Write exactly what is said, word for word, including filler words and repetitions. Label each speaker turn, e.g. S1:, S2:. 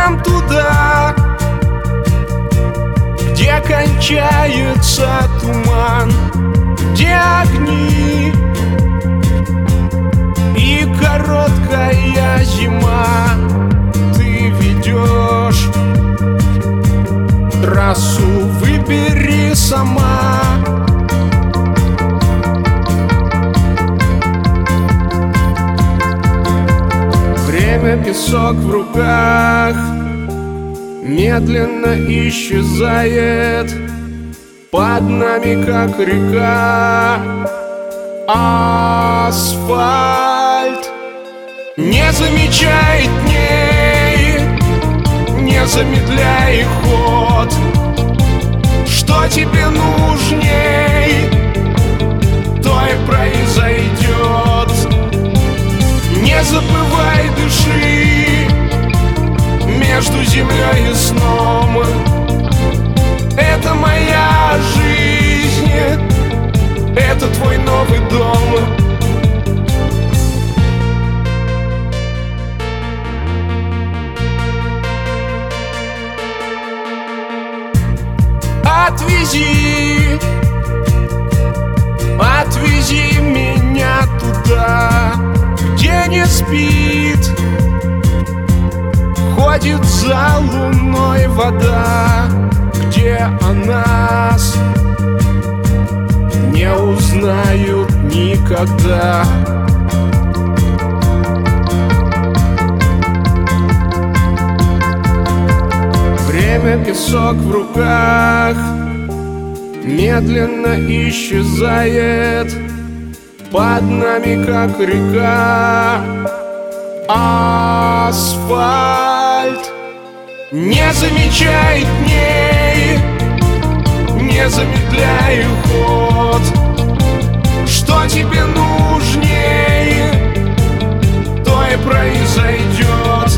S1: нам туда, где кончается туман, где огни и короткая зима. Ты ведешь трассу, выбери сама. Время, песок в руках, медленно исчезает под нами, как река. Асфальт не замечай дней, не замедляй ход. Что тебе нужней, то и произойдет. Не забывай, дыши между землей и сном. Это моя жизнь, это твой новый дом. Отвези, отвези меня туда, где не спит, ходит за луной вода, где о нас не узнают никогда. Время, песок в руках, медленно исчезает под нами, как река. Асфальт не замечай дней, не замедляй ход. Что тебе нужней, то и произойдет.